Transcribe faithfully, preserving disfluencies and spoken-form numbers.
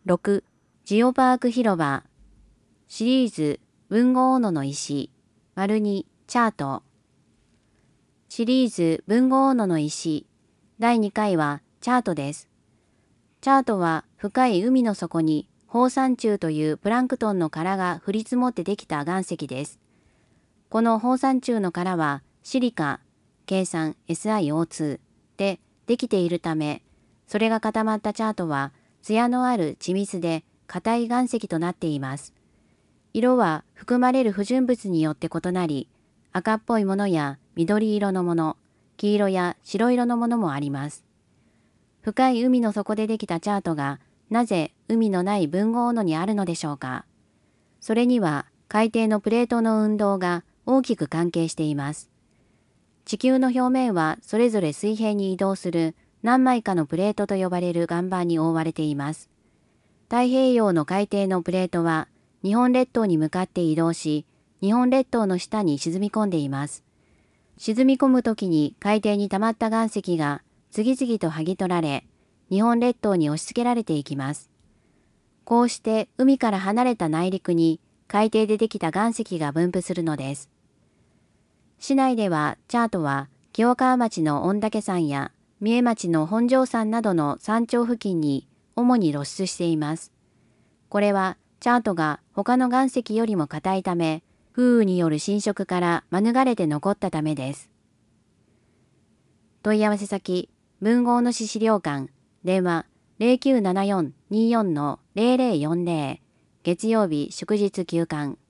ろく. ジオパーク広場シリーズ豊後大野の石にチャートシリーズ豊後大野の石だいにかいはチャートです。チャートは深い海の底に放散虫というプランクトンの殻が降り積もってできた岩石です。この放散虫の殻はシリカ、計算 エスアイオーツー でできているため、それが固まったチャートは艶のある緻密で硬い岩石となっています。色は含まれる不純物によって異なり、赤っぽいものや緑色のもの、黄色や白色のものもあります。深い海の底でできたチャートがなぜ海のない豊後大野にあるのでしょうか。それには海底のプレートの運動が大きく関係しています。地球の表面はそれぞれ水平に移動する何枚かのプレートと呼ばれる岩盤に覆われています。太平洋の海底のプレートは日本列島に向かって移動し、日本列島の下に沈み込んでいます。沈み込むときに海底に溜まった岩石が次々と剥ぎ取られ、日本列島に押し付けられていきます。こうして海から離れた内陸に海底でできた岩石が分布するのです。市内ではチャートは清川町の御嶽山や三重町の本庄山などの山頂付近に主に露出しています。これはチャートが他の岩石よりも硬いため、風雨による侵食から免れて残ったためです。問い合わせ先、豊後大野市資料館、電話 ゼロきゅうななよんにーよんのゼロゼロよんゼロ、月曜日祝日休館。